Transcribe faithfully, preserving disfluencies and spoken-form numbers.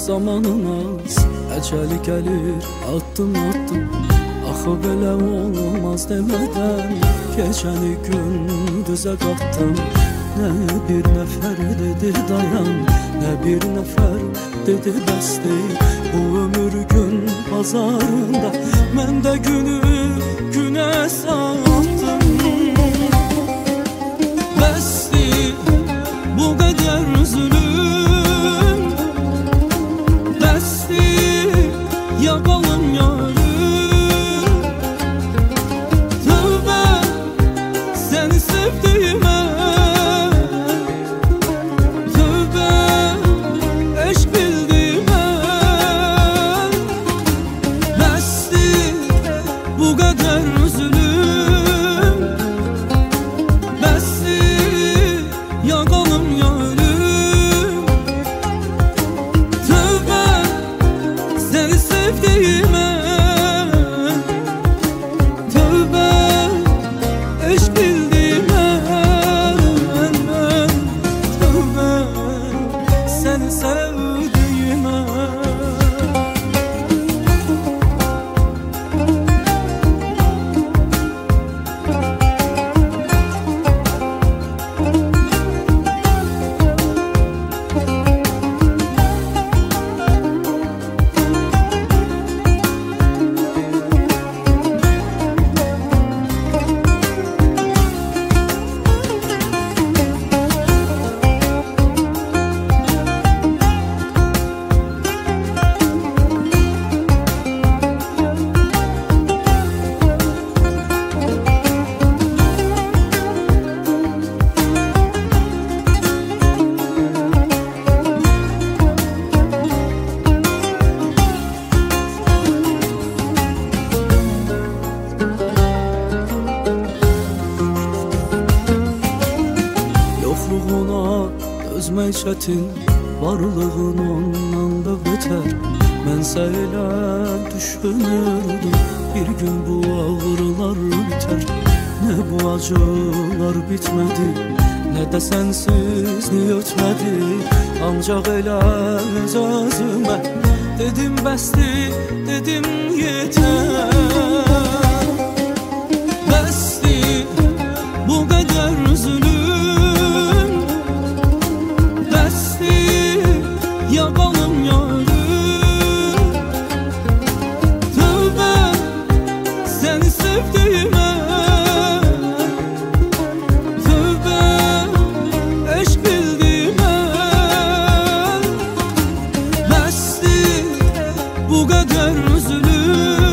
zamanın az, əcəli gəlir addım addım. Axı belə olmaz demədən gecəni gündüzə qatdım. Nə bir nəfər dedi dayan, nə bir nəfər dedi bəsdir. Bu ömür gün bazarında mən də günü günə satdım. Bəsdir bu qədər zulüm, bəsdir yaqalım yarım. Tövbə səni sevdiyimə, tövbə eşq bildiyimə. Bəsdir bu qədər zulüm, bəsdir yaqalım yarım. Tövbə səni sevdiyimə, tövbə eşq bildiyimə. Tövbə səni sevdiyimə. Yoxluğuna dözmək çətin, varlığın ondan da betər. Mənsə elə düşünürdüm, bir gün bu ağrılar biter. Nə bu acılar bitmədi, nə də sənsizlik ötmədi. Ancaq elə öz özümə dedim bəsdir, dedim yetər. Bəsdir bu qədər zulüm, bəsdir yaqalım yarım. Tövbə səni sevdiyimə, tövbə eşq bildiyimə. Bəsdir bu qədər zulüm,